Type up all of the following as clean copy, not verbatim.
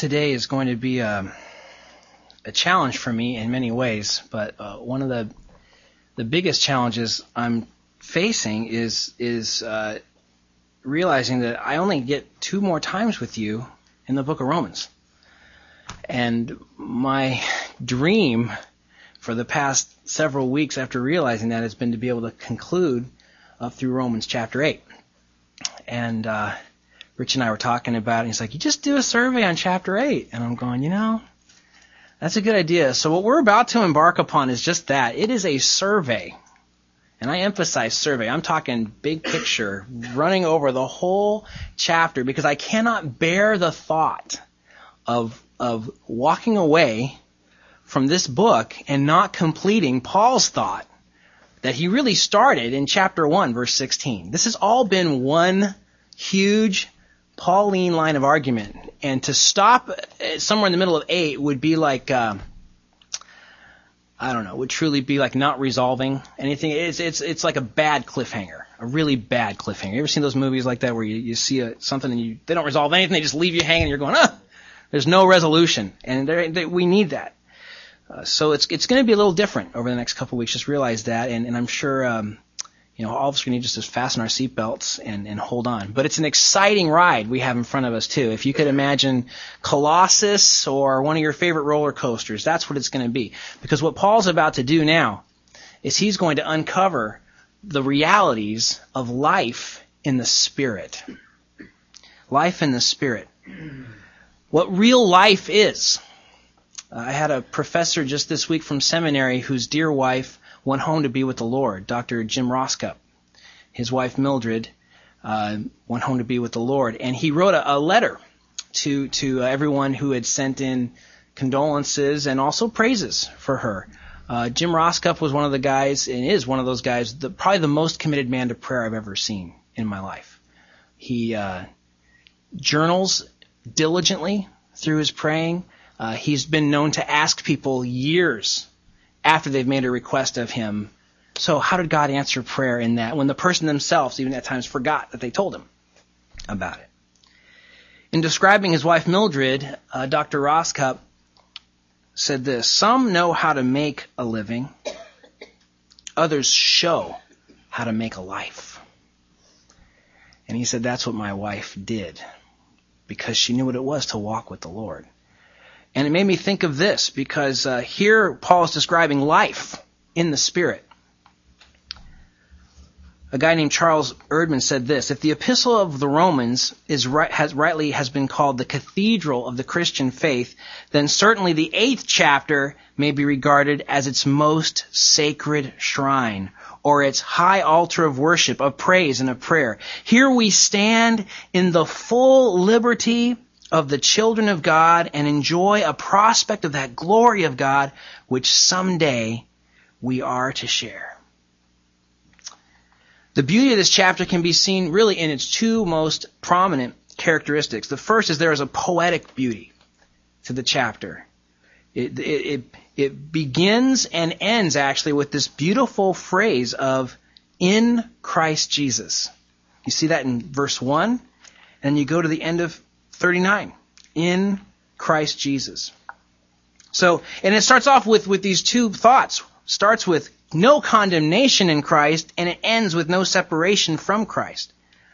today is going to be a challenge for me in many ways, but one of the biggest challenges I'm facing is realizing that I only get 2 more times with you in the book of Romans. And my dream for the past several weeks after realizing that has been to be able to conclude up through Romans chapter 8. And Rich and I were talking about it, and he's like, you just do a survey on chapter 8. And I'm going, that's a good idea. So what we're about to embark upon is just that. It is a survey. And I emphasize survey. I'm talking big picture, running over the whole chapter, because I cannot bear the thought of walking away from this book and not completing Paul's thought that he really started in chapter 1, verse 16. This has all been one huge Pauline line of argument. And to stop somewhere in the middle of 8 would be like, would truly be like not resolving anything. It's like a bad cliffhanger, a really bad cliffhanger. You ever seen those movies like that where you see something and they don't resolve anything, they just leave you hanging and you're going, there's no resolution. And we need that. So it's going to be a little different over the next couple of weeks. Just realize that, and I'm sure all of us are going to just fasten our seatbelts and hold on. But it's an exciting ride we have in front of us too. If you could imagine Colossus or one of your favorite roller coasters, that's what it's going to be. Because what Paul's about to do now is he's going to uncover the realities of life in the Spirit. Life in the Spirit. What real life is. I had a professor just this week from seminary whose dear wife went home to be with the Lord, Dr. Jim Roscup. His wife Mildred went home to be with the Lord, and he wrote a letter to everyone who had sent in condolences and also praises for her. Jim Roscup was one of the guys, and is one of those guys, probably the most committed man to prayer I've ever seen in my life. He journals diligently through his praying. He's been known to ask people years after they've made a request of him, so how did God answer prayer in that, when the person themselves even at times forgot that they told him about it? In describing his wife Mildred, Dr. Roscup said this: some know how to make a living, others show how to make a life. And he said that's what my wife did, because she knew what it was to walk with the Lord. And it made me think of this, because here Paul is describing life in the Spirit. A guy named Charles Erdman said this: if the Epistle of the Romans has been called the cathedral of the Christian faith, then certainly the 8th chapter may be regarded as its most sacred shrine, or its high altar of worship, of praise, and of prayer. Here we stand in the full liberty of the children of God and enjoy a prospect of that glory of God which someday we are to share. The beauty of this chapter can be seen really in its 2 most prominent characteristics. The first is there is a poetic beauty to the chapter. It begins and ends actually with this beautiful phrase of "in Christ Jesus." You see that in verse 1, and you go to the end of 39, in Christ Jesus. So, and it starts off with these 2 thoughts. Starts with no condemnation in Christ, and it ends with no separation from Christ.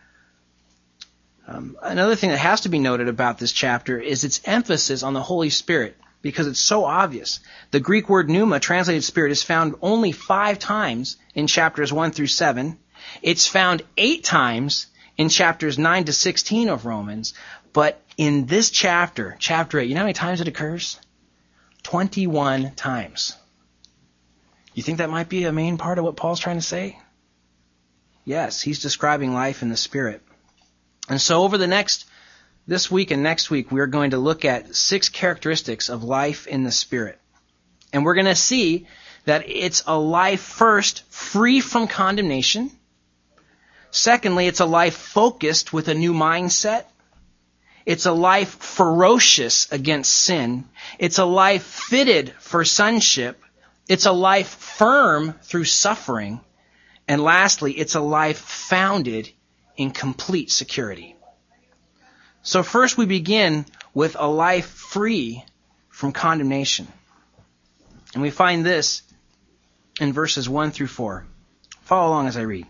Another thing that has to be noted about this chapter is its emphasis on the Holy Spirit, because it's so obvious. The Greek word pneuma, translated spirit, is found only 5 times in chapters 1 through 7. It's found 8 times in chapters 9 to 16 of Romans. But in this chapter 8, you know how many times it occurs? 21 times. You think that might be a main part of what Paul's trying to say? Yes, he's describing life in the Spirit. And so over this week and next week, we're going to look at 6 characteristics of life in the Spirit. And we're going to see that it's a life, first, free from condemnation. Secondly, it's a life focused with a new mindset. It's a life ferocious against sin. It's a life fitted for sonship. It's a life firm through suffering. And lastly, it's a life founded in complete security. So first we begin with a life free from condemnation. And we find this in verses 1 through 4. Follow along as I read.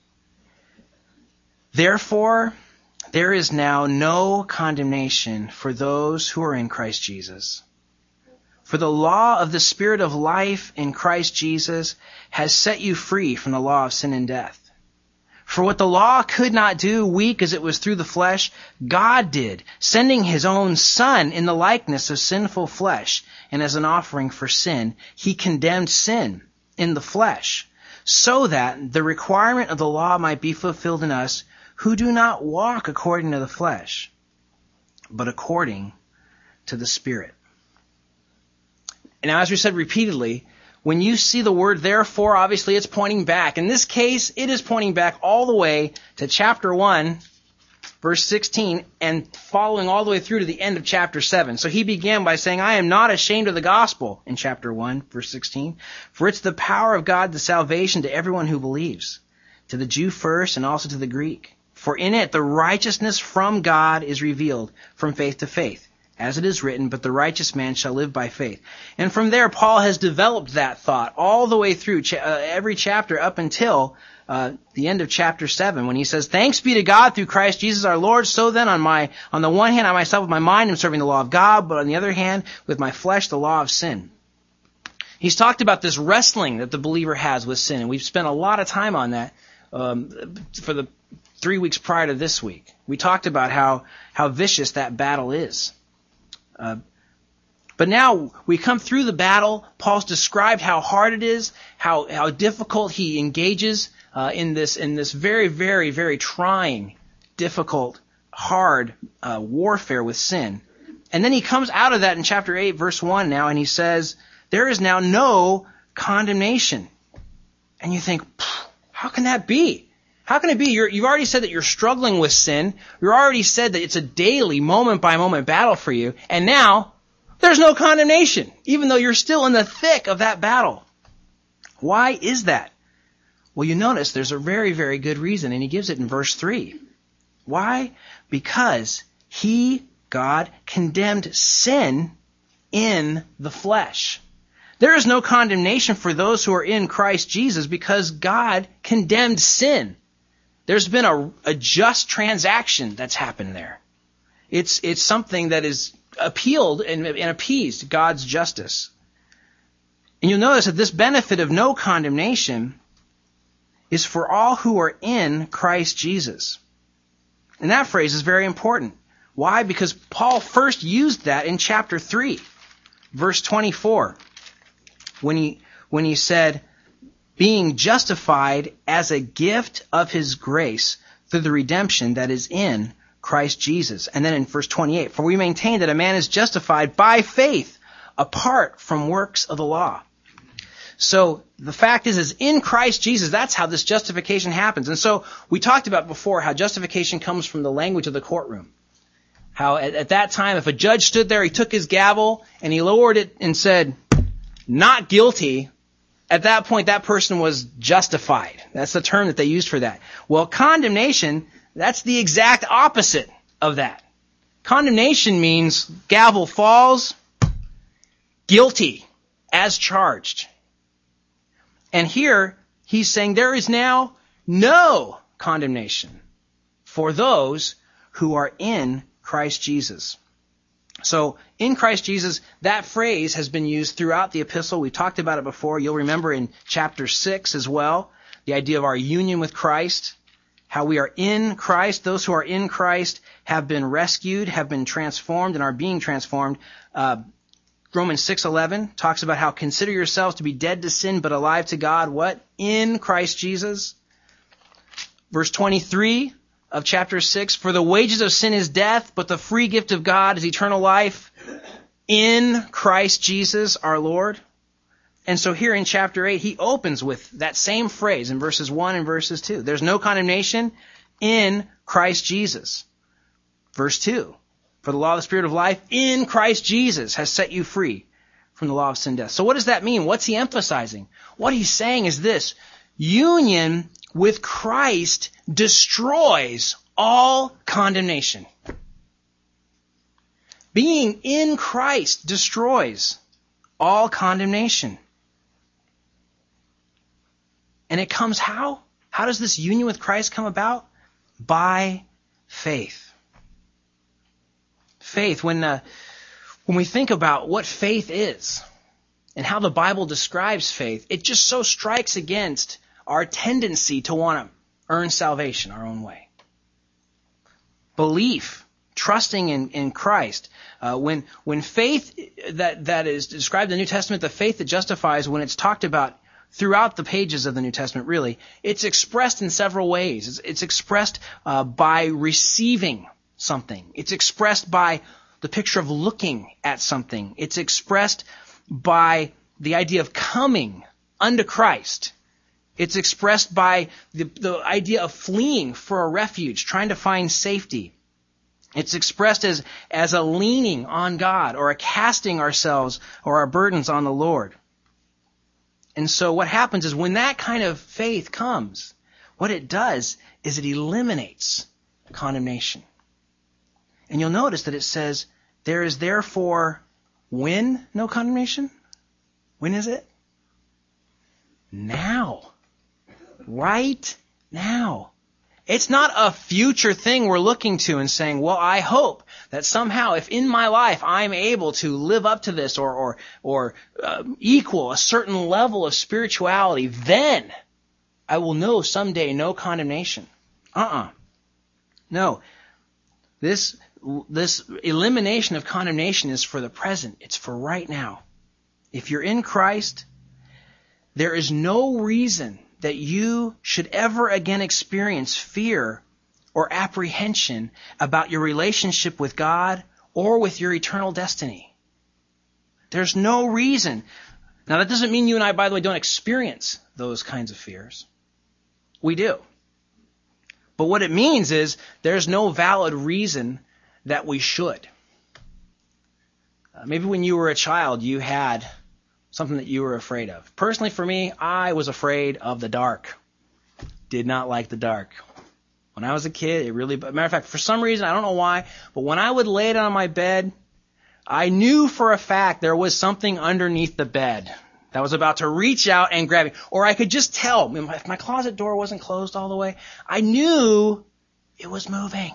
Therefore, there is now no condemnation for those who are in Christ Jesus. For the law of the Spirit of life in Christ Jesus has set you free from the law of sin and death. For what the law could not do, weak as it was through the flesh, God did, sending his own Son in the likeness of sinful flesh, and as an offering for sin, he condemned sin in the flesh, so that the requirement of the law might be fulfilled in us who do not walk according to the flesh, but according to the Spirit. And now, as we said repeatedly, when you see the word therefore, obviously it's pointing back. In this case, it is pointing back all the way to chapter 1, verse 16, and following all the way through to the end of chapter 7. So he began by saying, I am not ashamed of the gospel, in chapter 1, verse 16, for it's the power of God to salvation to everyone who believes, to the Jew first and also to the Greek. For in it the righteousness from God is revealed from faith to faith. As it is written, but the righteous man shall live by faith. And from there, Paul has developed that thought all the way through every chapter up until the end of chapter 7, when he says, thanks be to God through Christ Jesus our Lord. So then on the one hand, I myself with my mind am serving the law of God, but on the other hand, with my flesh, the law of sin. He's talked about this wrestling that the believer has with sin, and we've spent a lot of time on that for the 3 weeks prior to this week. We talked about how vicious that battle is. But now we come through the battle. Paul's described how hard it is, how difficult he engages in this very, very, very trying, difficult, hard warfare with sin. And then he comes out of that in chapter 8, verse 1 now, and he says, there is now no condemnation. And you think, how can that be? How can it be? You've already said that you're struggling with sin. You've already said that it's a daily, moment-by-moment battle for you. And now, there's no condemnation, even though you're still in the thick of that battle. Why is that? Well, you notice there's a very, very good reason, and he gives it in verse 3. Why? Because he, God, condemned sin in the flesh. There is no condemnation for those who are in Christ Jesus because God condemned sin. There's been a just transaction that's happened there. It's something that is appealed and appeased God's justice. And you'll notice that this benefit of no condemnation is for all who are in Christ Jesus. And that phrase is very important. Why? Because Paul first used that in chapter 3, verse 24, when he said, being justified as a gift of his grace through the redemption that is in Christ Jesus. And then in verse 28, for we maintain that a man is justified by faith apart from works of the law. So the fact is in Christ Jesus, that's how this justification happens. And so we talked about before how justification comes from the language of the courtroom. How at that time, if a judge stood there, he took his gavel and he lowered it and said, not guilty. At that point, that person was justified. That's the term that they used for that. Well, condemnation, that's the exact opposite of that. Condemnation means gavel falls, guilty, as charged. And here, he's saying there is now no condemnation for those who are in Christ Jesus. So, in Christ Jesus, that phrase has been used throughout the epistle. We talked about it before. You'll remember in chapter 6 as well, the idea of our union with Christ, how we are in Christ. Those who are in Christ have been rescued, have been transformed, and are being transformed. Romans 6:11 talks about how consider yourselves to be dead to sin, but alive to God. What? In Christ Jesus. Verse 23 of chapter 6, for the wages of sin is death, but the free gift of God is eternal life in Christ Jesus our Lord. And so here in chapter 8, he opens with that same phrase in verses 1 and verses 2. There's no condemnation in Christ Jesus. Verse 2, for the law of the Spirit of life in Christ Jesus has set you free from the law of sin and death. So what does that mean? What's he emphasizing? What he's saying is this: union with Christ destroys all condemnation. being in Christ destroys all condemnation. And it comes how? How does this union with Christ come about? By faith. Faith, when we think about what faith is and how the Bible describes faith, it just so strikes against our tendency to want to earn salvation our own way. Belief, trusting in Christ. When faith that is described in the New Testament, the faith that justifies, when it's talked about throughout the pages of the New Testament, really, it's expressed in several ways. It's expressed by receiving something. It's expressed by the picture of looking at something. It's expressed by the idea of coming unto Christ. It's expressed by the idea of fleeing for a refuge, trying to find safety. It's expressed as a leaning on God or a casting ourselves or our burdens on the Lord. And so what happens is when that kind of faith comes, what it does is it eliminates condemnation. And you'll notice that it says, there is therefore when no condemnation? When is it? Now. Right now. It's not a future thing we're looking to and saying, well, I hope that somehow if in my life I'm able to live up to this or equal a certain level of spirituality, then I will know someday no condemnation. No. This elimination of condemnation is for the present. It's for right now. If you're in Christ, there is no reason that you should ever again experience fear or apprehension about your relationship with God or with your eternal destiny. There's no reason. Now, that doesn't mean you and I, by the way, don't experience those kinds of fears. We do. But what it means is there's no valid reason that we should. Maybe when you were a child, you had something that you were afraid of. Personally, for me, I was afraid of the dark. Did not like the dark. When I was a kid, matter of fact, for some reason, I don't know why, but when I would lay down on my bed, I knew for a fact there was something underneath the bed that was about to reach out and grab me. Or I could just tell, if my closet door wasn't closed all the way, I knew it was moving.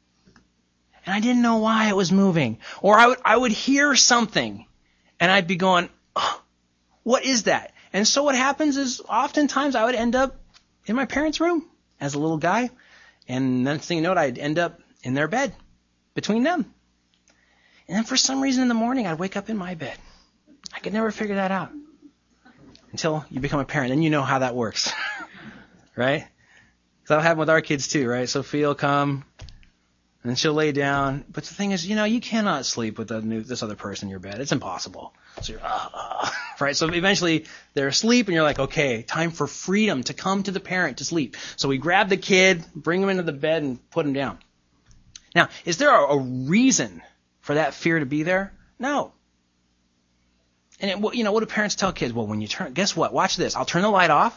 And I didn't know why it was moving. Or I would hear something, and I'd be going, oh, what is that? And so what happens is oftentimes I would end up in my parents' room as a little guy. And next thing you know, I'd end up in their bed between them. And then for some reason in the morning, I'd wake up in my bed. I could never figure that out until you become a parent. Then you know how that works, right? That'll happen with our kids too, right? Sophia will come and then she'll lay down. But the thing is, you cannot sleep with this other person in your bed. It's impossible. So you're, right? So eventually they're asleep and you're like, okay, time for freedom to come to the parent to sleep. So we grab the kid, bring him into the bed and put him down. Now, is there a reason for that fear to be there? No. And what do parents tell kids? Well, when you guess what? Watch this. I'll turn the light off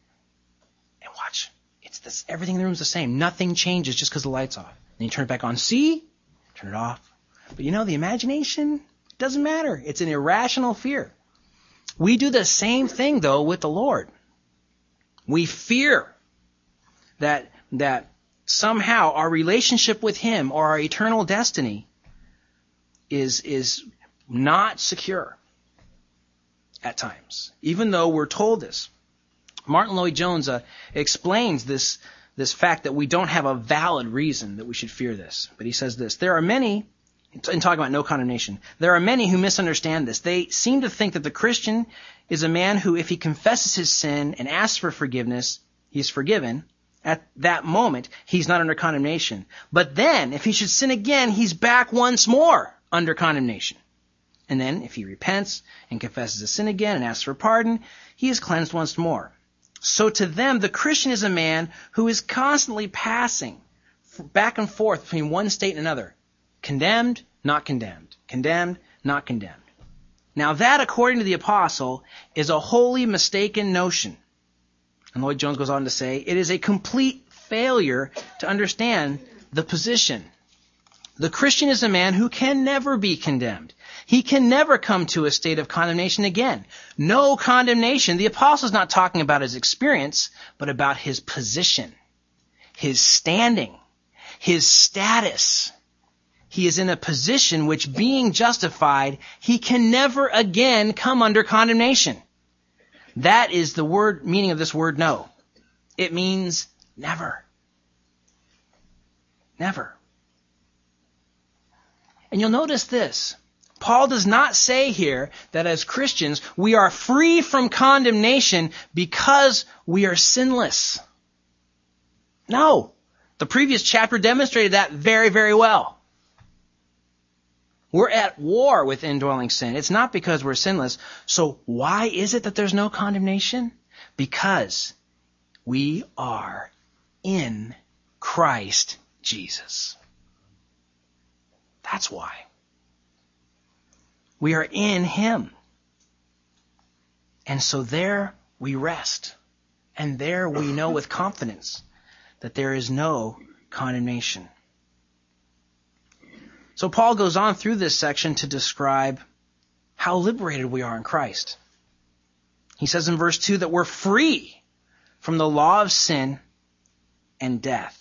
and watch. It's this. Everything in the room's the same. Nothing changes just because the light's off. Then you turn it back on. See? Turn it off. But the imagination, it doesn't matter. It's an irrational fear. We do the same thing, though, with the Lord. We fear that somehow our relationship with Him or our eternal destiny is not secure at times, even though we're told this. Martin Lloyd-Jones explains this fact that we don't have a valid reason that we should fear this. But he says this: there are many, in talking about no condemnation, there are many who misunderstand this. They seem to think that the Christian is a man who, if he confesses his sin and asks for forgiveness, he's forgiven. At that moment, he's not under condemnation. But then, if he should sin again, he's back once more under condemnation. And then, if he repents and confesses his sin again and asks for pardon, he is cleansed once more. So to them, the Christian is a man who is constantly passing back and forth between one state and another. Condemned, not condemned. Condemned, not condemned. Now that, according to the apostle, is a wholly mistaken notion. And Lloyd-Jones goes on to say, it is a complete failure to understand the position The Christian is a man who can never be condemned. He can never come to a state of condemnation again. No condemnation. The apostle is not talking about his experience, but about his position, his standing, his status. He is in a position which, being justified, he can never again come under condemnation. That is the meaning of this word no. It means never. Never. And you'll notice this. Paul does not say here that as Christians we are free from condemnation because we are sinless. No. The previous chapter demonstrated that very, very well. We're at war with indwelling sin. It's not because we're sinless. So why is it that there's no condemnation? Because we are in Christ Jesus. That's why. We are in Him. And so there we rest. And there we know with confidence that there is no condemnation. So Paul goes on through this section to describe how liberated we are in Christ. He says in verse 2 that we're free from the law of sin and death.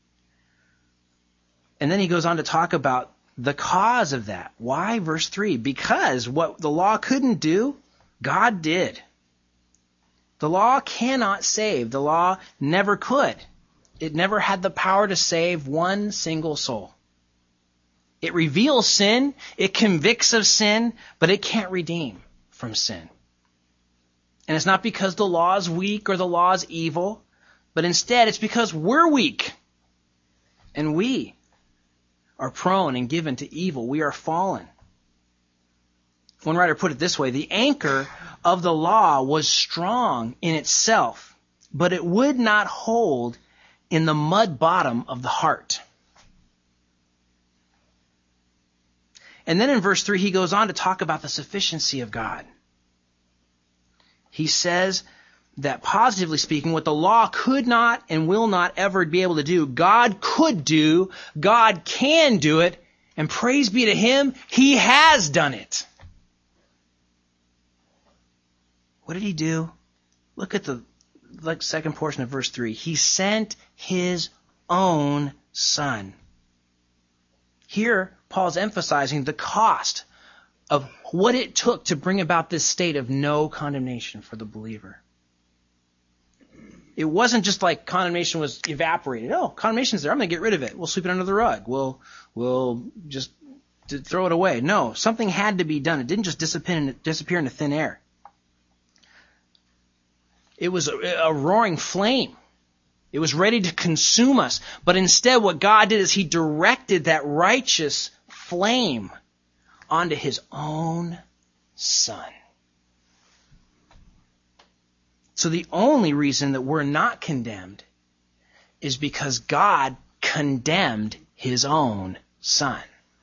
And then he goes on to talk about the cause of that. Why? Verse 3. Because what the law couldn't do, God did. The law cannot save. The law never could. It never had the power to save one single soul. It reveals sin, it convicts of sin, but it can't redeem from sin. And it's not because the law is weak or the law is evil, but instead it's because we're weak. And we are prone and given to evil. We are fallen. One writer put it this way: the anchor of the law was strong in itself, but it would not hold in the mud bottom of the heart. And then in verse 3, he goes on to talk about the sufficiency of God. He says that, positively speaking, what the law could not and will not ever be able to do, God could do, God can do it, and praise be to Him, He has done it. What did He do? Look at the second portion of verse 3. He sent His own Son. Here, Paul's emphasizing the cost of what it took to bring about this state of no condemnation for the believer. It wasn't just like condemnation was evaporated. Oh, condemnation's there. I'm going to get rid of it. We'll sweep it under the rug. We'll just throw it away. No, something had to be done. It didn't just disappear into thin air. It was a roaring flame. It was ready to consume us. But instead what God did is He directed that righteous flame onto His own Son. So the only reason that we're not condemned is because God condemned His own Son.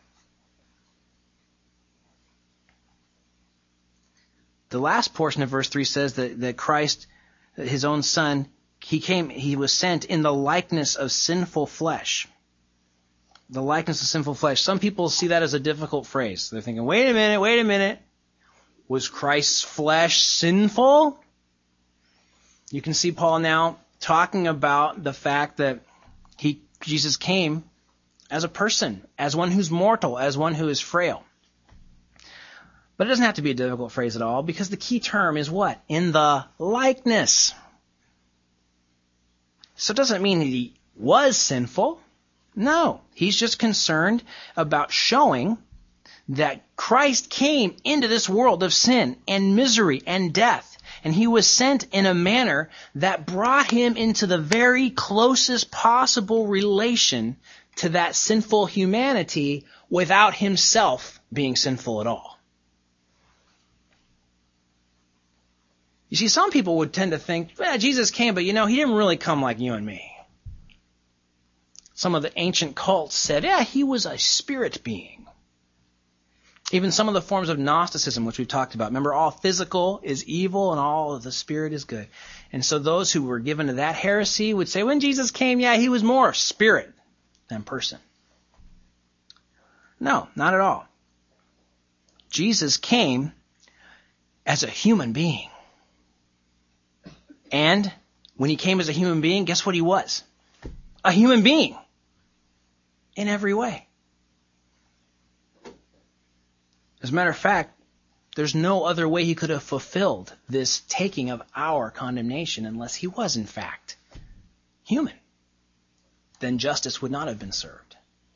The last portion of verse 3 says that Christ, His own Son, He was sent in the likeness of sinful flesh. The likeness of sinful flesh. Some people see that as a difficult phrase. They're thinking, wait a minute. Was Christ's flesh sinful? You can see Paul now talking about the fact that Jesus came as a person, as one who's mortal, as one who is frail. But it doesn't have to be a difficult phrase at all, because the key term is what? In the likeness. So it doesn't mean that He was sinful. No, He's just concerned about showing that Christ came into this world of sin and misery and death. And He was sent in a manner that brought Him into the very closest possible relation to that sinful humanity without Himself being sinful at all. You see, some people would tend to think, well, Jesus came, but He didn't really come like you and me. Some of the ancient cults said, He was a spirit being. Even some of the forms of Gnosticism, which we've talked about. Remember, all physical is evil and all of the spirit is good. And so those who were given to that heresy would say, when Jesus came, He was more spirit than person. No, not at all. Jesus came as a human being. And when he came as a human being, guess what he was? A human being. In every way. As a matter of fact, there's no other way he could have fulfilled this taking of our condemnation unless he was, in fact, human. Then justice would not have been served.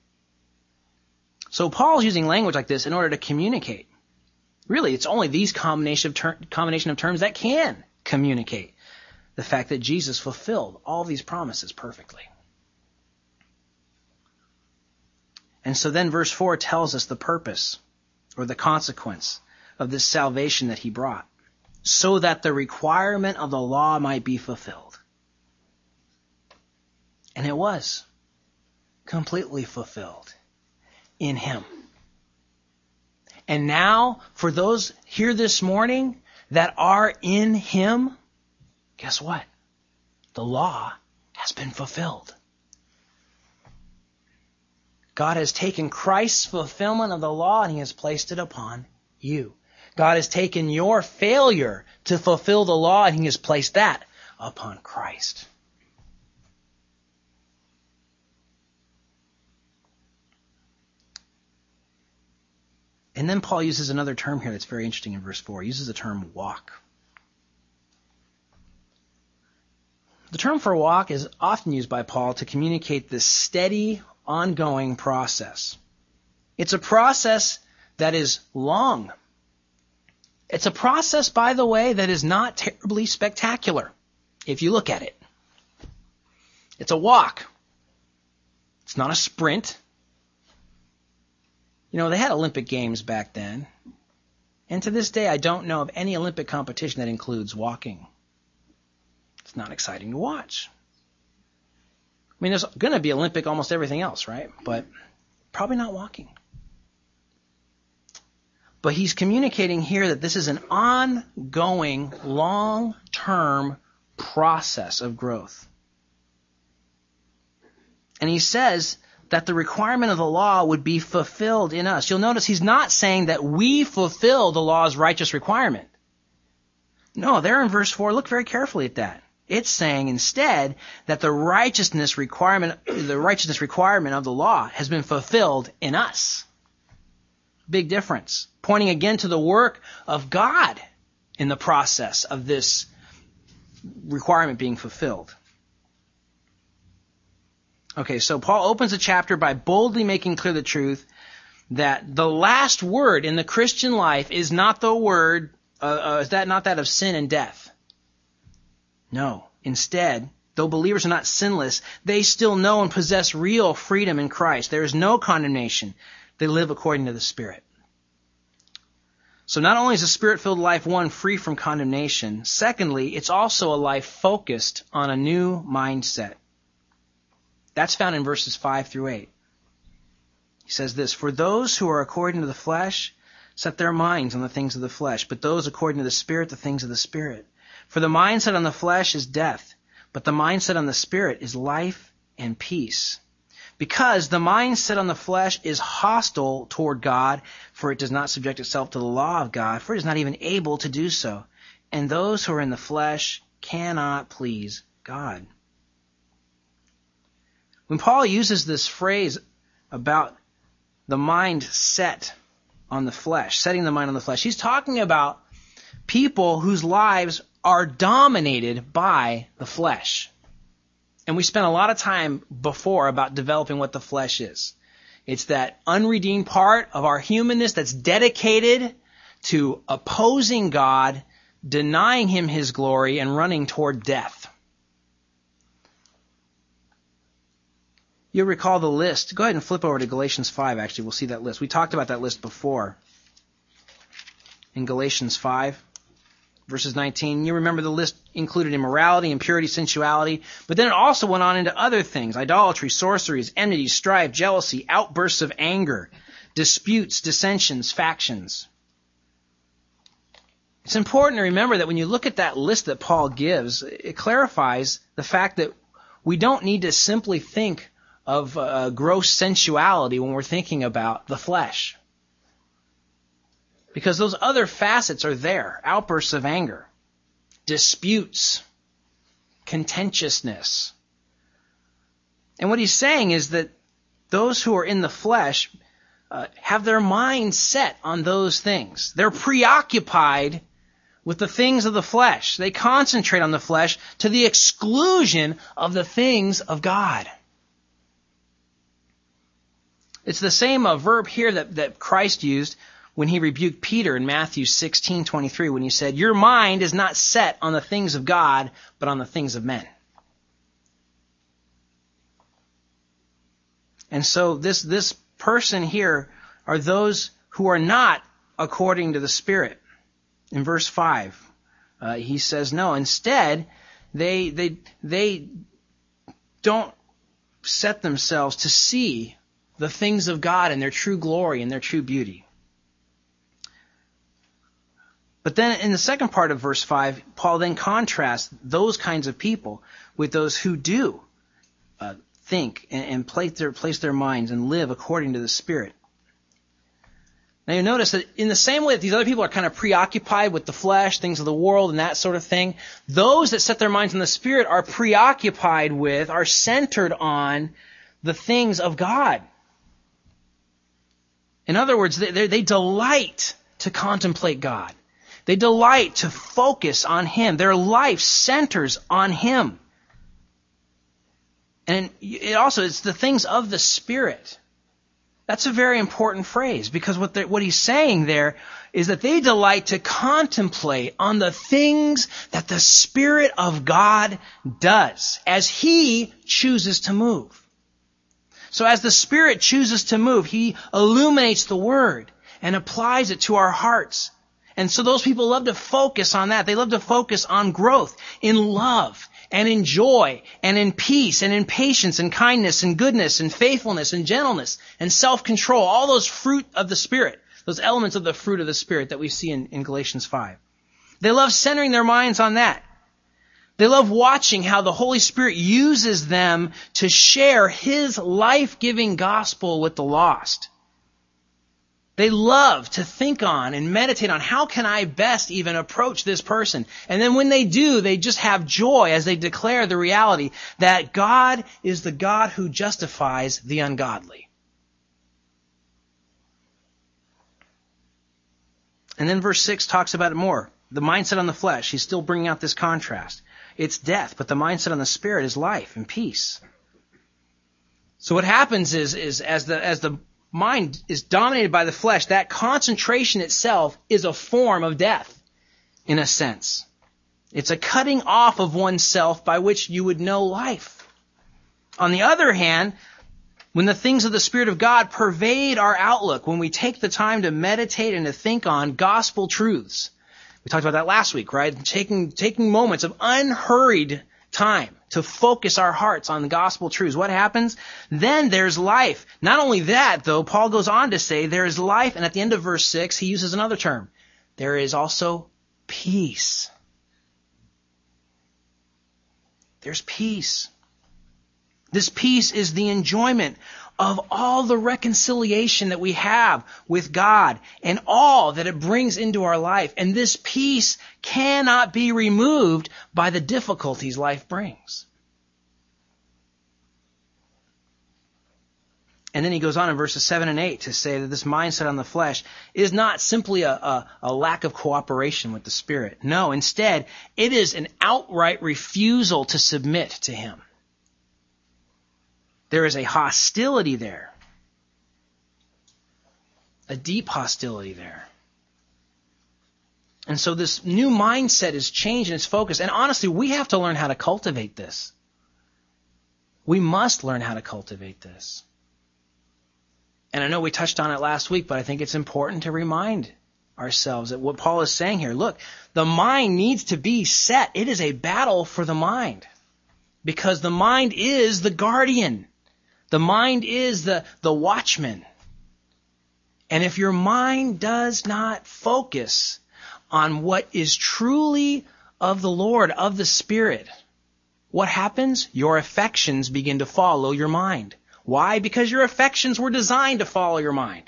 So Paul's using language like this in order to communicate. Really, it's only these combination of terms that can communicate the fact that Jesus fulfilled all these promises perfectly. And so then verse 4 tells us the purpose or the consequence of this salvation that he brought, so that the requirement of the law might be fulfilled. And it was completely fulfilled in him. And now, for those here this morning that are in him, guess what? The law has been fulfilled. God has taken Christ's fulfillment of the law and he has placed it upon you. God has taken your failure to fulfill the law and he has placed that upon Christ. And then Paul uses another term here that's very interesting in verse 4. He uses the term walk. The term for walk is often used by Paul to communicate this steady, ongoing process. It's a process that is long. It's a process, by the way, that is not terribly spectacular, if you look at it. It's a walk. It's not a sprint. You know, they had Olympic Games back then. And to this day, I don't know of any Olympic competition that includes walking. It's not exciting to watch. I mean, there's going to be Olympic almost everything else, right? But probably not walking. But he's communicating here that this is an ongoing, long-term process of growth. And he says that the requirement of the law would be fulfilled in us. You'll notice he's not saying that we fulfill the law's righteous requirement. No, there in verse 4, look very carefully at that. It's saying instead that the righteousness requirement of the law has been fulfilled in us. Big difference. Pointing again to the work of God in the process of this requirement being fulfilled. Okay, so Paul opens the chapter by boldly making clear the truth that the last word in the Christian life is not the word, is that not that of sin and death? No. Instead, though believers are not sinless, they still know and possess real freedom in Christ. There is no condemnation. They live according to the Spirit. So not only is a Spirit-filled life, one, free from condemnation, secondly, it's also a life focused on a new mindset. That's found in verses 5 through 8. He says this, "For those who are according to the flesh set their minds on the things of the flesh, but those according to the Spirit, the things of the Spirit. For the mindset on the flesh is death, but the mindset on the Spirit is life and peace. Because the mindset on the flesh is hostile toward God, for it does not subject itself to the law of God, for it is not even able to do so. And those who are in the flesh cannot please God." When Paul uses this phrase about the mind set on the flesh, setting the mind on the flesh, he's talking about people whose lives are dominated by the flesh. And we spent a lot of time before about developing what the flesh is. It's that unredeemed part of our humanness that's dedicated to opposing God, denying him his glory, and running toward death. You'll recall the list. Go ahead and flip over to Galatians 5, actually. We'll see that list. We talked about that list before. In Galatians 5, verses 19, you remember the list included immorality, impurity, sensuality, but then it also went on into other things: idolatry, sorceries, enmity, strife, jealousy, outbursts of anger, disputes, dissensions, factions. It's important to remember that when you look at that list that Paul gives, it clarifies the fact that we don't need to simply think gross sensuality when we're thinking about the flesh. Because those other facets are there. Outbursts of anger, disputes, contentiousness. And what he's saying is that those who are in the flesh have their mind set on those things. They're preoccupied with the things of the flesh. They concentrate on the flesh to the exclusion of the things of God. It's the same verb here that Christ used when he rebuked Peter in Matthew 16:23, when he said, "Your mind is not set on the things of God, but on the things of men." And so this person here are those who are not according to the Spirit. In verse 5, he says, no, instead, they don't set themselves to see the things of God in their true glory and their true beauty. But then in the second part of verse 5, Paul then contrasts those kinds of people with those who do think and place their minds and live according to the Spirit. Now you notice that in the same way that these other people are kind of preoccupied with the flesh, things of the world, and that sort of thing, those that set their minds on the Spirit are preoccupied with, are centered on the things of God. In other words, they delight to contemplate God. They delight to focus on Him. Their life centers on Him. And it's the things of the Spirit. That's a very important phrase, because what he's saying there is that they delight to contemplate on the things that the Spirit of God does as He chooses to move. So as the Spirit chooses to move, He illuminates the Word and applies it to our hearts. And so those people love to focus on that. They love to focus on growth in love and in joy and in peace and in patience and kindness and goodness and faithfulness and gentleness and self-control. All those fruit of the Spirit, those elements of the fruit of the Spirit that we see in Galatians 5. They love centering their minds on that. They love watching how the Holy Spirit uses them to share His life-giving gospel with the lost. They love to think on and meditate on how can I best even approach this person. And then when they do, they just have joy as they declare the reality that God is the God who justifies the ungodly. And then verse 6 talks about it more. The mindset on the flesh, he's still bringing out this contrast. It's death, but the mindset on the Spirit is life and peace. So what happens is as the mind is dominated by the flesh, that concentration itself is a form of death, in a sense. It's a cutting off of oneself by which you would know life. On the other hand, when the things of the Spirit of God pervade our outlook, when we take the time to meditate and to think on gospel truths, we talked about that last week, right? Taking moments of unhurried time to focus our hearts on the gospel truths. What happens? Then there's life. Not only that, though, Paul goes on to say there is life, and at the end of verse 6, he uses another term. There is also peace. There's peace. This peace is the enjoyment of all the reconciliation that we have with God and all that it brings into our life. And this peace cannot be removed by the difficulties life brings. And then he goes on in verses 7 and 8 to say that this mindset on the flesh is not simply a lack of cooperation with the Spirit. No, instead, it is an outright refusal to submit to Him. There is a hostility there. A deep hostility there. And so this new mindset is changing its focus. And honestly, we have to learn how to cultivate this. We must learn how to cultivate this. And I know we touched on it last week, but I think it's important to remind ourselves that what Paul is saying here, look, the mind needs to be set. It is a battle for the mind. Because the mind is the guardian. The mind is the watchman. And if your mind does not focus on what is truly of the Lord, of the Spirit, what happens? Your affections begin to follow your mind. Why? Because your affections were designed to follow your mind.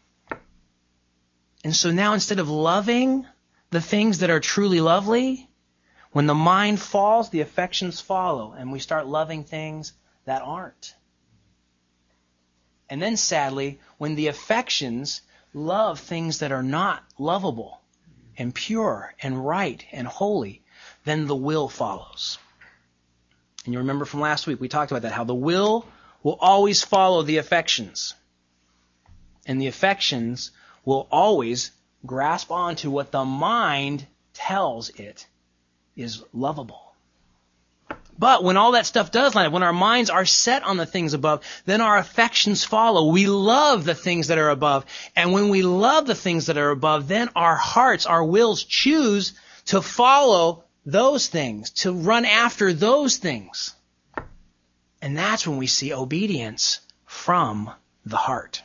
And so now instead of loving the things that are truly lovely, when the mind falls, the affections follow, and we start loving things that aren't. And then sadly, when the affections love things that are not lovable and pure and right and holy, then the will follows. And you remember from last week, we talked about that, how the will always follow the affections. And the affections will always grasp onto what the mind tells it is lovable. But when all that stuff does line up, when our minds are set on the things above, then our affections follow. We love the things that are above. And when we love the things that are above, then our hearts, our wills choose to follow those things, to run after those things. And that's when we see obedience from the heart.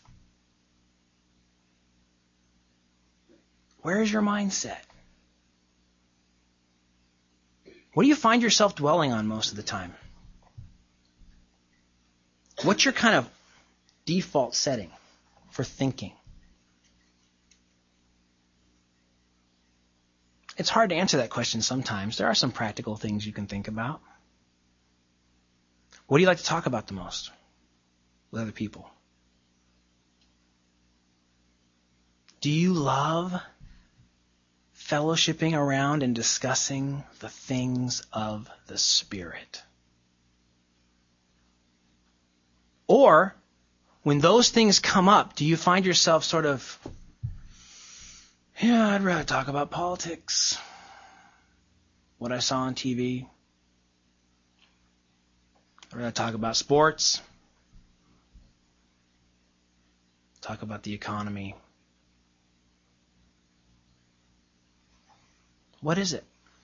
Where is your mindset? What do you find yourself dwelling on most of the time? What's your kind of default setting for thinking? It's hard to answer that question sometimes. There are some practical things you can think about. What do you like to talk about the most with other people? Do you love fellowshipping around and discussing the things of the Spirit? Or, when those things come up, do you find yourself sort of, I'd rather talk about politics, what I saw on TV. I'd rather talk about sports, talk about the economy. What is it?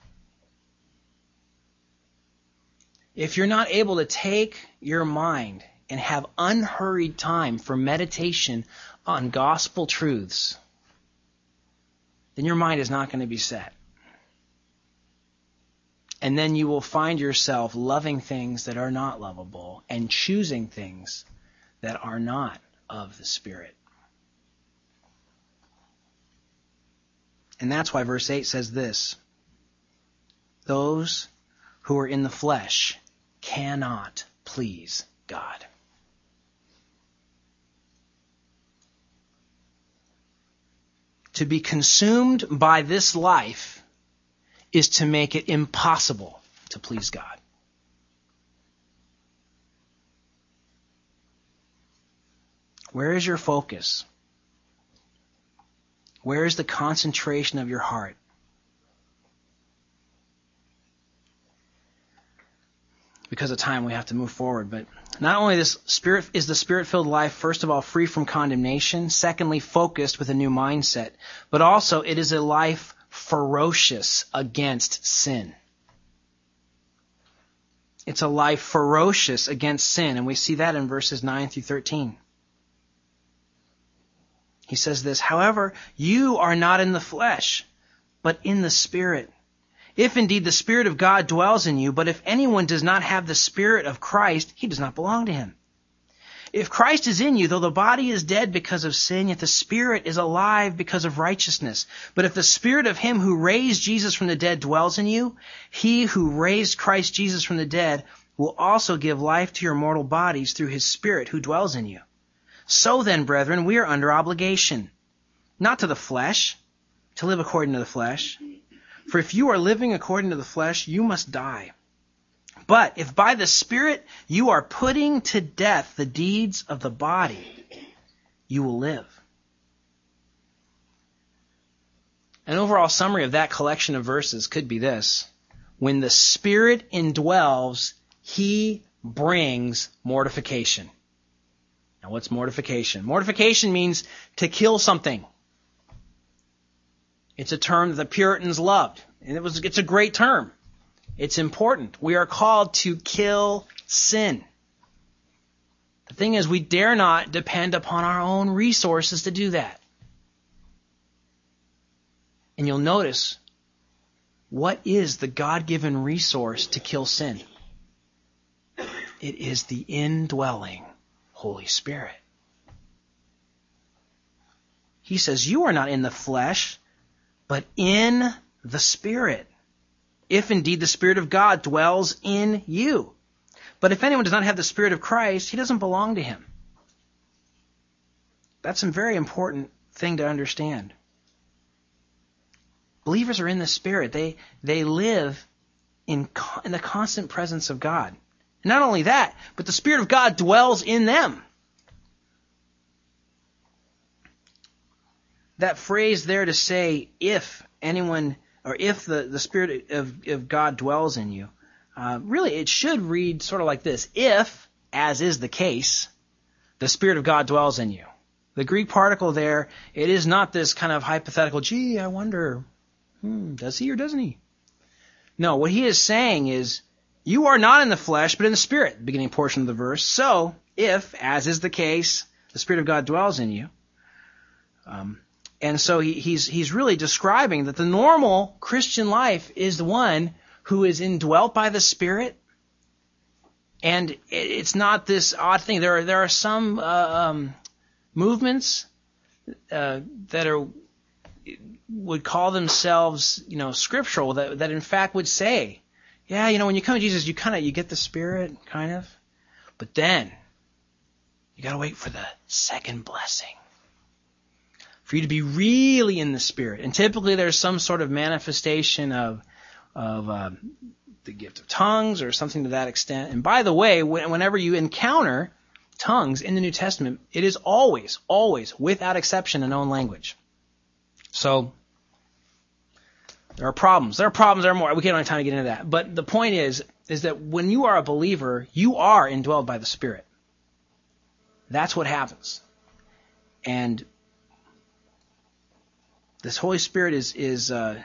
If you're not able to take your mind and have unhurried time for meditation on gospel truths, then your mind is not going to be set. And then you will find yourself loving things that are not lovable and choosing things that are not of the Spirit. And that's why verse 8 says this: those who are in the flesh cannot please God. To be consumed by this life is to make it impossible to please God. Where is your focus? Where is the concentration of your heart? Because of time, we have to move forward. But not only is the Spirit-filled life, first of all, free from condemnation, secondly, focused with a new mindset, but also it is a life ferocious against sin. It's a life ferocious against sin, and we see that in verses 9 through 13. He says this: however, you are not in the flesh, but in the Spirit. If indeed the Spirit of God dwells in you, but if anyone does not have the Spirit of Christ, he does not belong to him. If Christ is in you, though the body is dead because of sin, yet the Spirit is alive because of righteousness. But if the Spirit of him who raised Jesus from the dead dwells in you, he who raised Christ Jesus from the dead will also give life to your mortal bodies through his Spirit who dwells in you. So then, brethren, we are under obligation, not to the flesh, to live according to the flesh. For if you are living according to the flesh, you must die. But if by the Spirit you are putting to death the deeds of the body, you will live. An overall summary of that collection of verses could be this: when the Spirit indwells, he brings mortification. Now, what's mortification? Mortification means to kill something. It's a term that the Puritans loved, and it's a great term. It's important. We are called to kill sin. The thing is, we dare not depend upon our own resources to do that. And you'll notice, what is the God-given resource to kill sin? It is the indwelling Holy Spirit. He says, you are not in the flesh, but in the Spirit, if indeed the Spirit of God dwells in you. But if anyone does not have the Spirit of Christ, he doesn't belong to him. That's a very important thing to understand. Believers are in the Spirit. They live in the constant presence of God. And not only that, but the Spirit of God dwells in them. That phrase there to say, if anyone, or if the Spirit of God dwells in you, really it should read sort of like this. If, as is the case, the Spirit of God dwells in you. The Greek particle there, it is not this kind of hypothetical, gee, I wonder, does he or doesn't he? No, what he is saying is, you are not in the flesh, but in the Spirit, the beginning portion of the verse. So, if, as is the case, the Spirit of God dwells in you, and so he's really describing that the normal Christian life is the one who is indwelt by the Spirit, and it's not this odd thing. There are some movements that would call themselves, scriptural, that in fact would say, yeah, when you come to Jesus, you get the Spirit, kind of, but then you got to wait for the second blessing, for you to be really in the Spirit. And typically there's some sort of manifestation of the gift of tongues or something to that extent. And by the way, whenever you encounter tongues in the New Testament, it is always, without exception, a known language. So there are problems. There are more. We can't have time to get into that. But the point is that when you are a believer, you are indwelled by the Spirit. That's what happens. And this Holy Spirit is a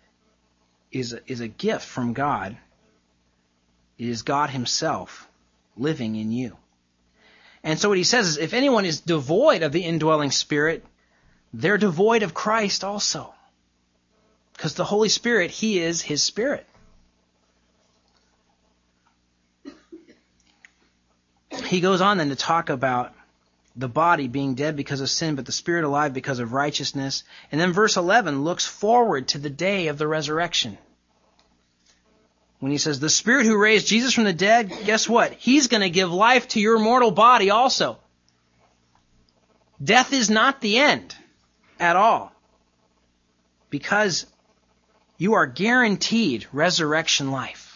gift from God. It is God Himself living in you. And so what he says is, if anyone is devoid of the indwelling Spirit, they're devoid of Christ also. Because the Holy Spirit, He is His Spirit. He goes on then to talk about the body being dead because of sin, but the Spirit alive because of righteousness. And then verse 11 looks forward to the day of the resurrection. When he says, the Spirit who raised Jesus from the dead, guess what? He's going to give life to your mortal body also. Death is not the end at all, because you are guaranteed resurrection life.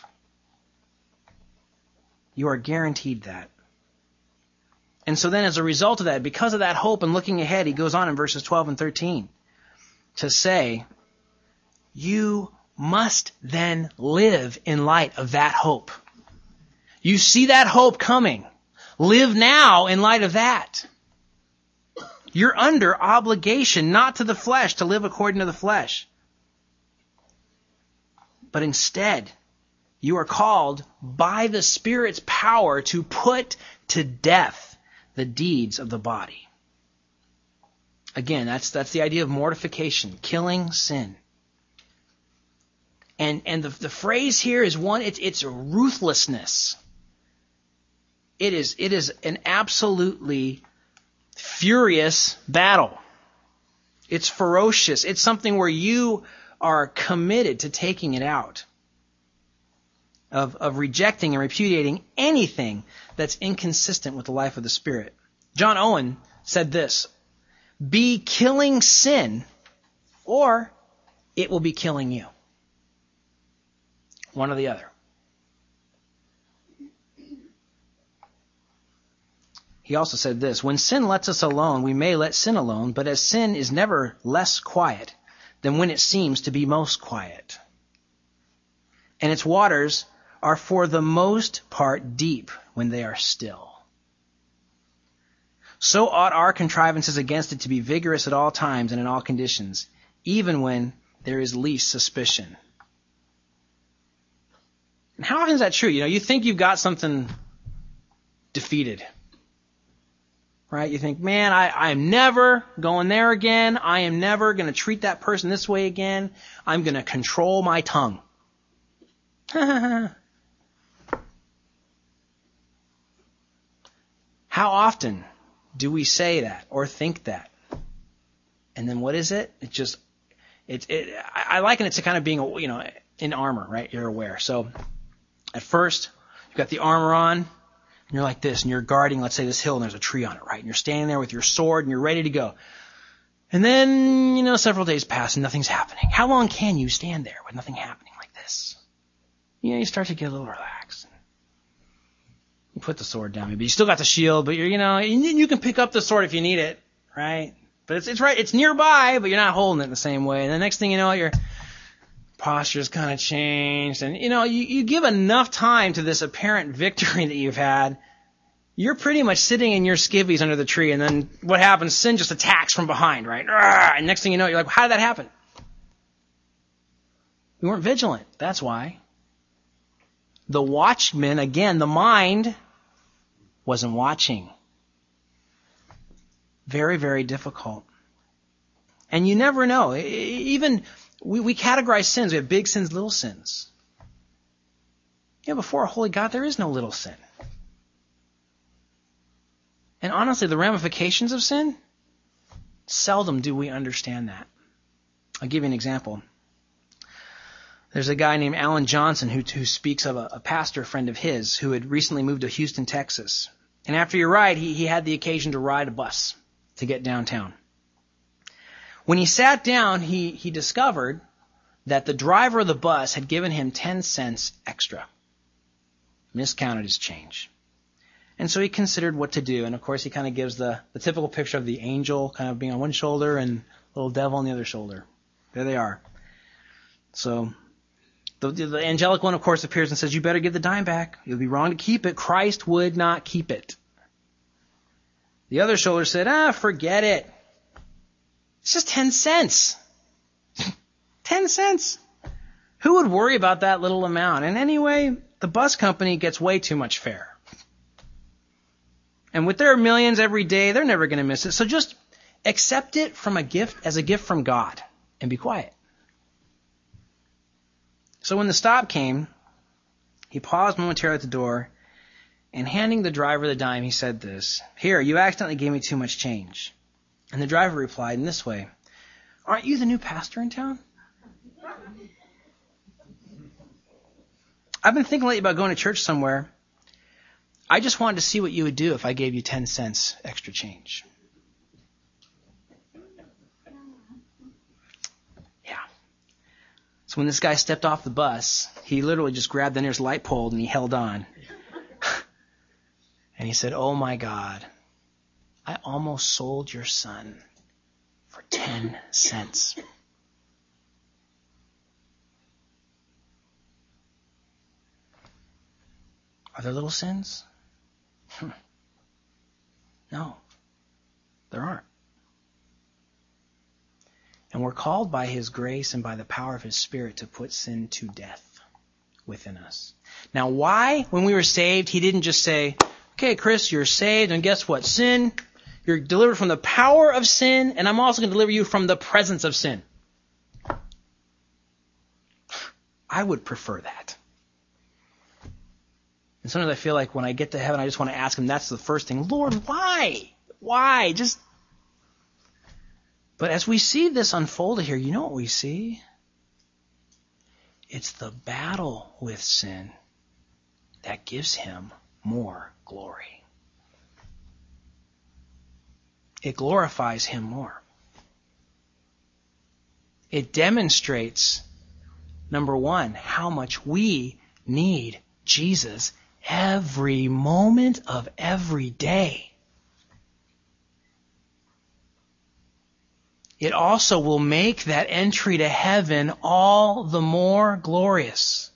You are guaranteed that. And so then as a result of that, because of that hope and looking ahead, he goes on in verses 12 and 13 to say, you must then live in light of that hope. You see that hope coming. Live now in light of that. You're under obligation, not to the flesh, to live according to the flesh. But instead, you are called by the Spirit's power to put to death the deeds of the body. Again, that's the idea of mortification, killing sin. And the phrase here is one, it's ruthlessness. It is an absolutely furious battle. It's ferocious. It's something where you are committed to taking it out. Of rejecting and repudiating anything that's inconsistent with the life of the Spirit. John Owen said this, be killing sin, or it will be killing you. One or the other. He also said this, when sin lets us alone, we may let sin alone, but as sin is never less quiet than when it seems to be most quiet. And its waters are for the most part deep when they are still. So ought our contrivances against it to be vigorous at all times and in all conditions, even when there is least suspicion. And how often is that true? You think you've got something defeated. Right? You think, man, I'm never going there again. I am never going to treat that person this way again. I'm going to control my tongue. How How often do we say that or think that? And then what is it? I liken it to kind of being, in armor, right? You're aware. So at first, you've got the armor on, and you're like this, and you're guarding, let's say, this hill, and there's a tree on it, right? And you're standing there with your sword, and you're ready to go. And then, several days pass, and nothing's happening. How long can you stand there with nothing happening like this? You start to get a little relaxed. You put the sword down, maybe you still got the shield, but you can pick up the sword if you need it, right? But it's right, it's nearby, but you're not holding it the same way. And the next thing you know, your posture's kind of changed, and you give enough time to this apparent victory that you've had, you're pretty much sitting in your skivvies under the tree, and then what happens? Sin just attacks from behind, right? And next thing you know, you're like, how did that happen? We weren't vigilant. That's why. The watchman, again, the mind, wasn't watching. Very, very difficult. And you never know. Even we categorize sins. We have big sins, little sins. Before a holy God, there is no little sin. And honestly, the ramifications of sin, seldom do we understand that. I'll give you an example. There's a guy named Alan Johnson who speaks of a pastor friend of his who had recently moved to Houston, Texas. And after your ride, he had the occasion to ride a bus to get downtown. When he sat down, he discovered that the driver of the bus had given him 10 cents extra. Miscounted his change. And so he considered what to do. And of course, he kind of gives the typical picture of the angel kind of being on one shoulder and little devil on the other shoulder. There they are. So the angelic one, of course, appears and says, you better give the dime back. You'll be wrong to keep it. Christ would not keep it. The other shoulder said, forget it. It's just 10 cents. 10 cents. Who would worry about that little amount? And anyway, the bus company gets way too much fare. And with their millions every day, they're never going to miss it. So just accept it from as a gift from God and be quiet. So when the stop came, he paused momentarily at the door, and handing the driver the dime, he said this, "Here, you accidentally gave me too much change." And the driver replied in this way, "Aren't you the new pastor in town? I've been thinking lately about going to church somewhere. I just wanted to see what you would do if I gave you 10 cents extra change." Yeah. So when this guy stepped off the bus, he literally just grabbed the nearest light pole and he held on. And he said, "Oh my God, I almost sold your son for 10 cents. Are there little sins? No, there aren't. And we're called by His grace and by the power of His Spirit to put sin to death within us. Now, why, when we were saved, He didn't just say, "Okay, Chris, you're saved, and guess what? Sin, you're delivered from the power of sin, and I'm also going to deliver you from the presence of sin." I would prefer that. And sometimes I feel like when I get to heaven, I just want to ask Him, that's the first thing. Lord, why? Why? But as we see this unfolded here, you know what we see? It's the battle with sin that gives Him more glory. It glorifies Him more. It demonstrates, number one, how much we need Jesus every moment of every day. It also will make that entry to heaven all the more glorious.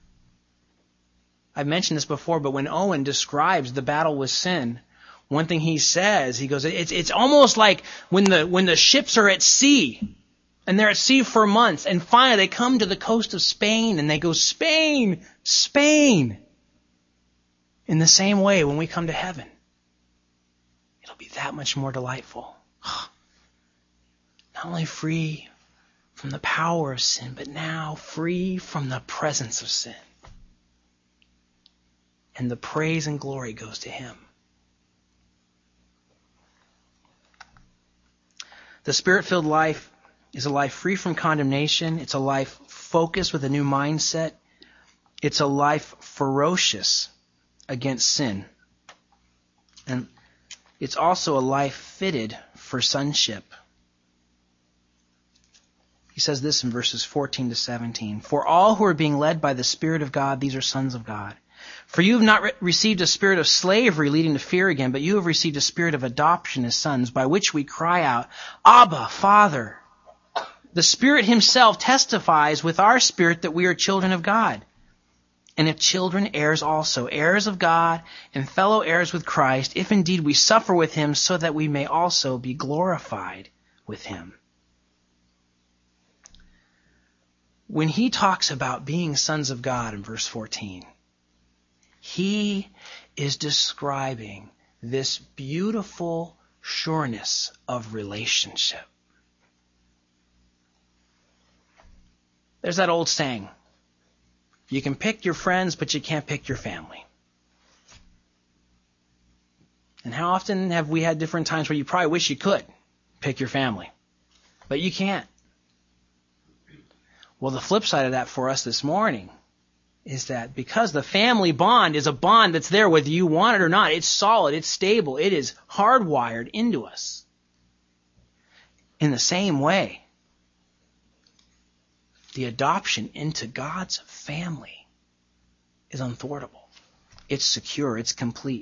I've mentioned this before, but when Owen describes the battle with sin, one thing he says, he goes, it's almost like when the ships are at sea, and they're at sea for months, and finally they come to the coast of Spain, and they go, "Spain, Spain." In the same way, when we come to heaven, it'll be that much more delightful. Not only free from the power of sin, but now free from the presence of sin. And the praise and glory goes to Him. The Spirit-filled life is a life free from condemnation. It's a life focused with a new mindset. It's a life ferocious against sin. And it's also a life fitted for sonship. He says this in verses 14 to 17. For all who are being led by the Spirit of God, these are sons of God. For you have not received a spirit of slavery leading to fear again, but you have received a spirit of adoption as sons, by which we cry out, Abba, Father. The Spirit himself testifies with our spirit that we are children of God. And if children, heirs also, heirs of God, and fellow heirs with Christ, if indeed we suffer with him, so that we may also be glorified with him. When he talks about being sons of God in verse 14, he is describing this beautiful sureness of relationship. There's that old saying, you can pick your friends, but you can't pick your family. And how often have we had different times where you probably wish you could pick your family, but you can't? Well, the flip side of that for us this morning is that because the family bond is a bond that's there whether you want it or not, it's solid, it's stable, it is hardwired into us. In the same way, the adoption into God's family is unthwartable. It's secure, it's complete.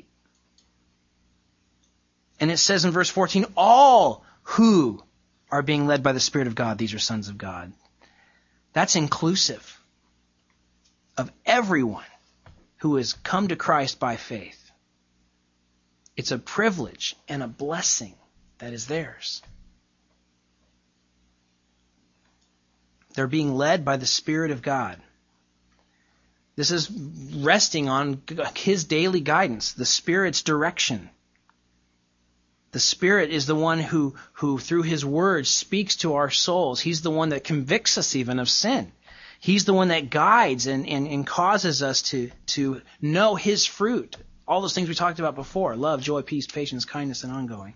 And it says in verse 14, all who are being led by the Spirit of God, these are sons of God. That's inclusive of everyone who has come to Christ by faith. It's a privilege and a blessing that is theirs. They're being led by the Spirit of God. This is resting on his daily guidance, the Spirit's direction. The Spirit is the one who through his word speaks to our souls. He's the one that convicts us even of sin. He's the one that guides and causes us to know his fruit. All those things we talked about before. Love, joy, peace, patience, kindness, and ongoing.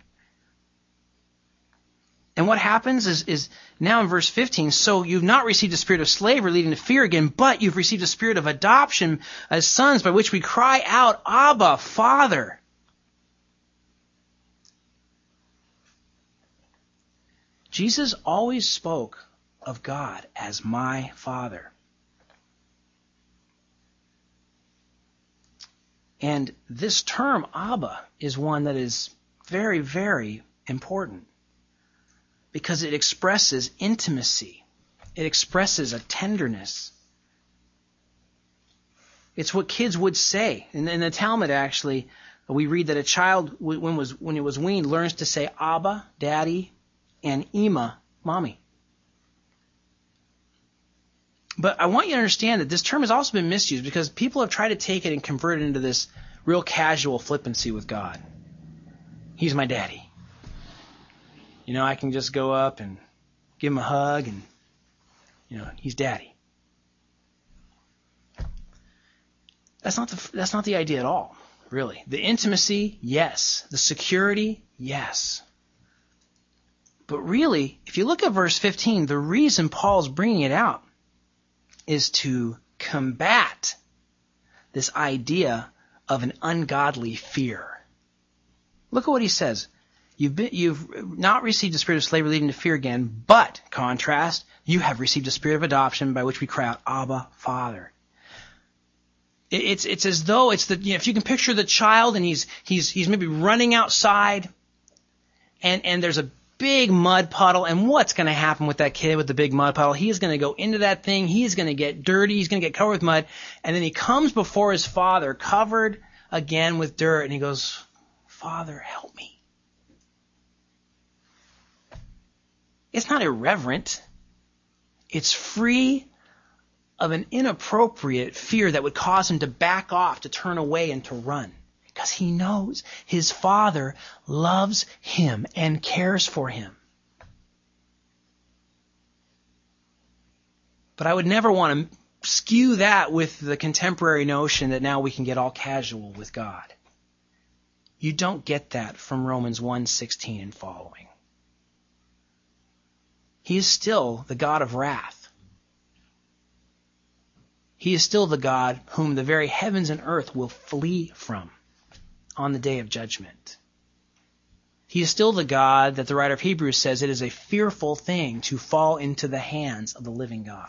And what happens is now in verse 15, so you've not received a spirit of slavery leading to fear again, but you've received a spirit of adoption as sons by which we cry out, Abba, Father. Jesus always spoke of God as my Father. And this term, Abba, is one that is very, very important because it expresses intimacy. It expresses a tenderness. It's what kids would say. In the Talmud, actually, we read that a child, when it was weaned, learns to say Abba, Daddy, and Ima, Mommy. But I want you to understand that this term has also been misused because people have tried to take it and convert it into this real casual flippancy with God. He's my daddy. You know, I can just go up and give him a hug and, he's daddy. That's not the idea at all, really. The intimacy, yes. The security, yes. But really, if you look at verse 15, the reason Paul's bringing it out is to combat this idea of an ungodly fear. Look at what he says. You've not received a spirit of slavery leading to fear again, but, contrast, you have received a spirit of adoption by which we cry out, Abba, Father. It's as though it's if you can picture the child and he's maybe running outside and there's a big mud puddle, and what's going to happen with that kid with the big mud puddle? He is going to go into that thing, he's going to get dirty, he's going to get covered with mud, and then he comes before his father covered again with dirt, and he goes, Father, help me. It's not irreverent. It's free of an inappropriate fear that would cause him to back off, to turn away, and to run. Because he knows his Father loves him and cares for him. But I would never want to skew that with the contemporary notion that now we can get all casual with God. You don't get that from Romans 1:16 and following. He is still the God of wrath. He is still the God whom the very heavens and earth will flee from on the day of judgment. He is still the God that the writer of Hebrews says it is a fearful thing to fall into the hands of the living God.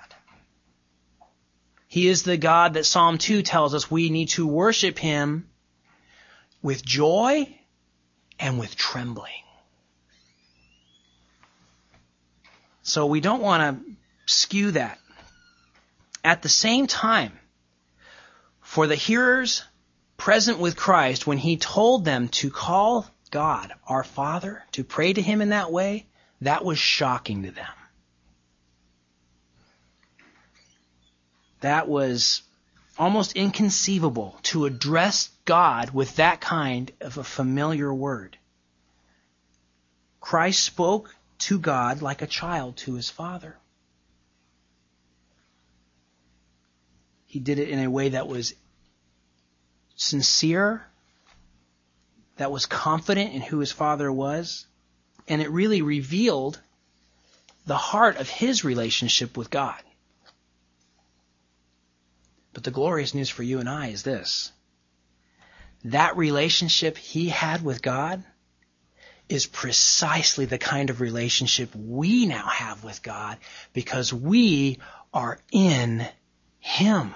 He is the God that Psalm 2 tells us we need to worship Him with joy and with trembling. So we don't want to skew that. At the same time, for the hearers present with Christ, when He told them to call God our Father, to pray to Him in that way, that was shocking to them. That was almost inconceivable to address God with that kind of a familiar word. Christ spoke to God like a child to his Father. He did it in a way that was sincere, that was confident in who his Father was, and it really revealed the heart of his relationship with God. But the glorious news for you and I is this. That relationship he had with God is precisely the kind of relationship we now have with God because we are in Him.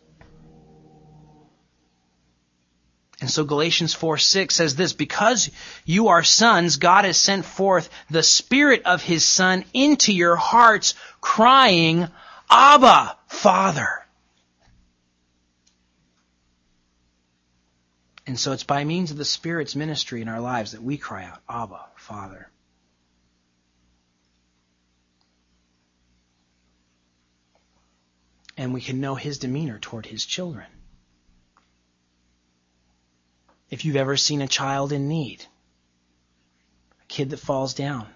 And so Galatians 4:6 says this, because you are sons, God has sent forth the Spirit of His Son into your hearts, crying, Abba, Father. And so it's by means of the Spirit's ministry in our lives that we cry out, Abba, Father. And we can know His demeanor toward His children. If you've ever seen a child in need, a kid that falls down.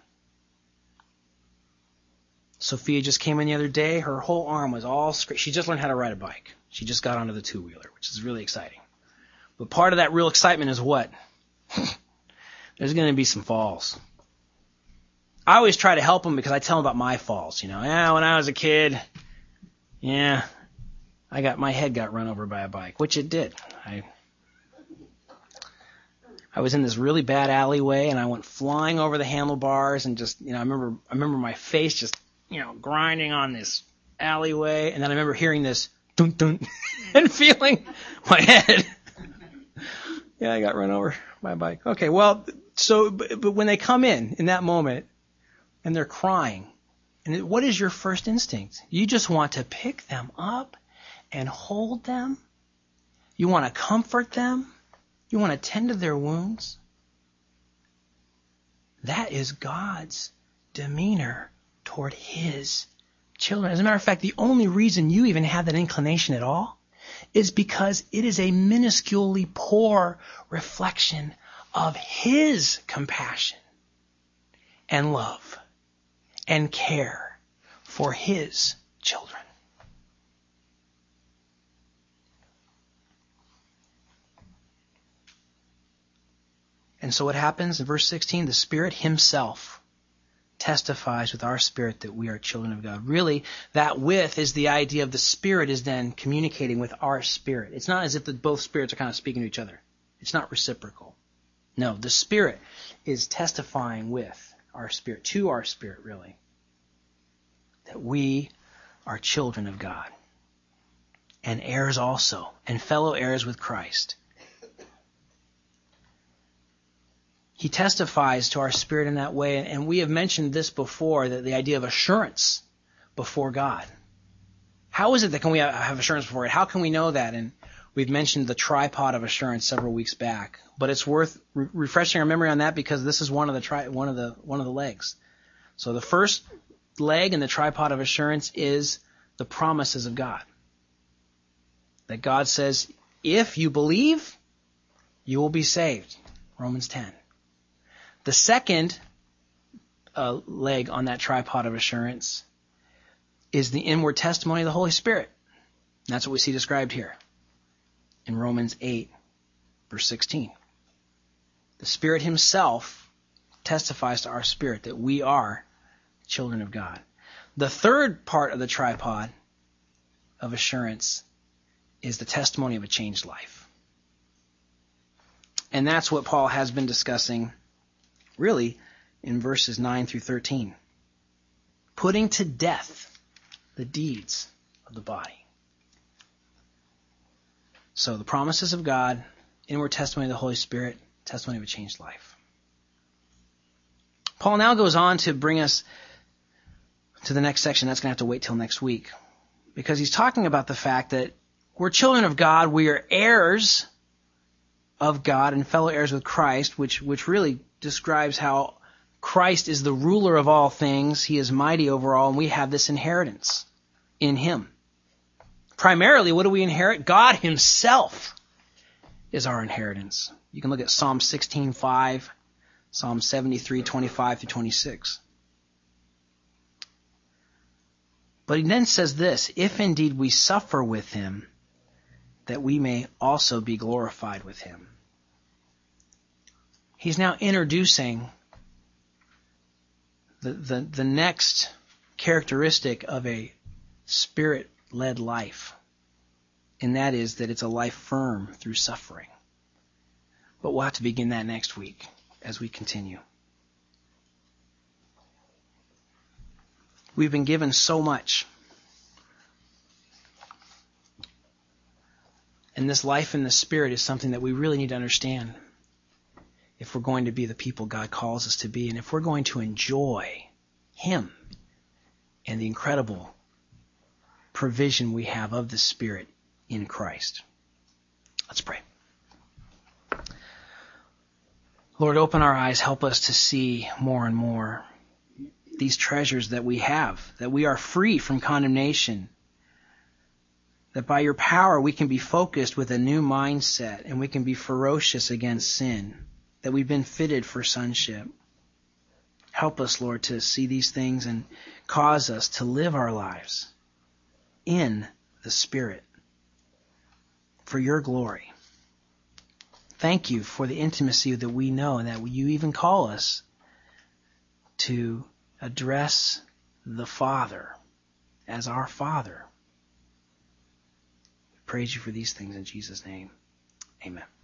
Sophia just came in the other day. Her whole arm was all scraped. She just learned how to ride a bike. She just got onto the two-wheeler, which is really exciting. But part of that real excitement is what? There's going to be some falls. I always try to help them because I tell them about my falls. When I was a kid, my head got run over by a bike, which it did. I was in this really bad alleyway and I went flying over the handlebars and just, I remember my face just, grinding on this alleyway. And then I remember hearing this dun dun and feeling my head. Yeah, I got run over by a bike. Okay, well, but when they come in that moment, and they're crying, and what is your first instinct? You just want to pick them up and hold them. You want to comfort them. You want to tend to their wounds. That is God's demeanor toward His children. As a matter of fact, the only reason you even have that inclination at all is because it is a minusculely poor reflection of His compassion and love and care for His children. And so what happens in verse 16? The Spirit Himself testifies with our spirit that we are children of God. Really, that with is the idea of the Spirit is then communicating with our spirit. It's not as if both spirits are kind of speaking to each other. It's not reciprocal. No, the Spirit is testifying with our spirit, to our spirit, really, that we are children of God and heirs also, and fellow heirs with Christ. He testifies to our spirit in that way, and we have mentioned this before, that the idea of assurance before God. How is it that can we have assurance before it? How can we know that? And we've mentioned the tripod of assurance several weeks back, but it's worth refreshing our memory on that because this is one of the legs. So the first leg in the tripod of assurance is the promises of God. That God says, if you believe, you will be saved. Romans 10. The second leg on that tripod of assurance is the inward testimony of the Holy Spirit. And that's what we see described here in Romans 8, verse 16. The Spirit Himself testifies to our spirit that we are children of God. The third part of the tripod of assurance is the testimony of a changed life. And that's what Paul has been discussing really in verses 9 through 13. Putting to death the deeds of the body. So the promises of God, inward testimony of the Holy Spirit, testimony of a changed life. Paul now goes on to bring us to the next section. That's going to have to wait till next week, because he's talking about the fact that we're children of God, we are heirs of God and fellow heirs with Christ, which really describes how Christ is the ruler of all things. He is mighty over all, and we have this inheritance in him. Primarily, what do we inherit? God himself is our inheritance. You can look at Psalm 16:5, Psalm 73:25 through 26. But he then says this, if indeed we suffer with him, that we may also be glorified with him. He's now introducing the next characteristic of a Spirit-led life, and that is that it's a life firm through suffering. But we'll have to begin that next week as we continue. We've been given so much. And this life in the Spirit is something that we really need to understand if we're going to be the people God calls us to be, and if we're going to enjoy him and the incredible provision we have of the Spirit in Christ. Let's pray. Lord, open our eyes, help us to see more and more these treasures that we have, that we are free from condemnation, that by your power we can be focused with a new mindset and we can be ferocious against sin, that we've been fitted for sonship. Help us, Lord, to see these things and cause us to live our lives in the Spirit for your glory. Thank you for the intimacy that we know and that you even call us to address the Father as our Father. We praise you for these things in Jesus' name. Amen.